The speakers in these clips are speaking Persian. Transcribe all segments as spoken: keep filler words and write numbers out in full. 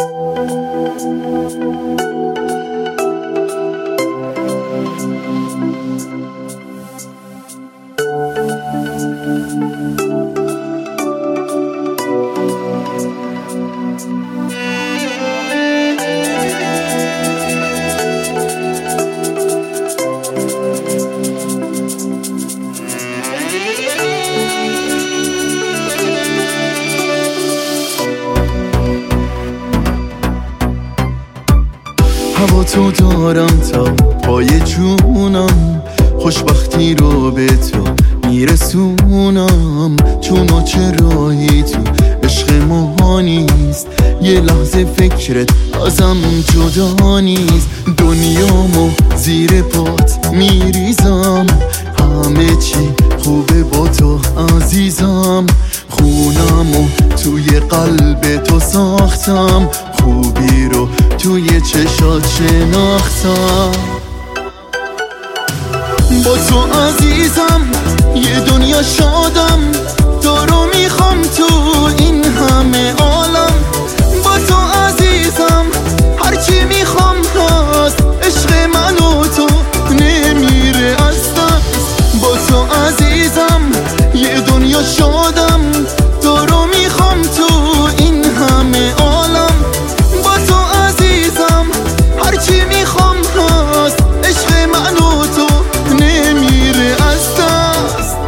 هوا تو دارم تا پای جونم، خوشبختی رو به تو میرسونم. چون و چرایی تو عشق ما نیست، یه لحظه فکرت ازم جدا نیست. دنیامو زیر پات میریزم، همه چی خوبه با تو عزیزم. خونمو توی قلب تو ساختم، خوبی رو توی چشات شناختم. با تو عزیزم یه دنیا شادم، تو رو میخوام تو این همه عالم. با تو عزیزم هرچی میخوام هست، عشق من و تو نمیره از دست. با تو عزیزم یه دنیا شادم، تو رو میخوام تو این همه عالم. با تو عزیزم هرچی میخوام هست، عشق من و تو نمیره از دست.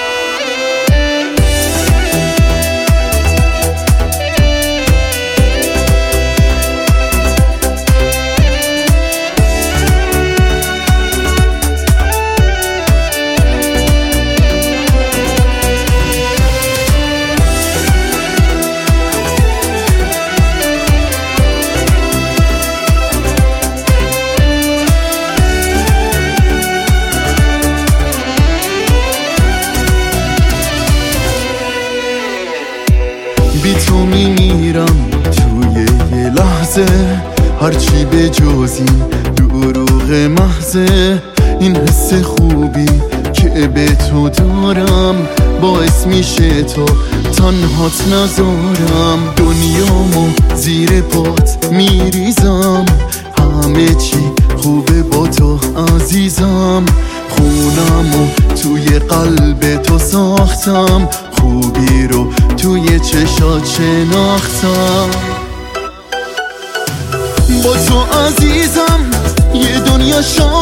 بی تو میمیرم توی یه لحظه، هرچی به جز این دروغ محضه. این حس خوبی که به تو دارم، باعث میشه تو تنهات نذارم. دنیامو زیر پات میریزم، همه چی خوبه با تو عزیزم. خونمو توی قلب تو ساختم، خوبی رو توی چشات شناختم. با تو عزیزم یه دنیا شاد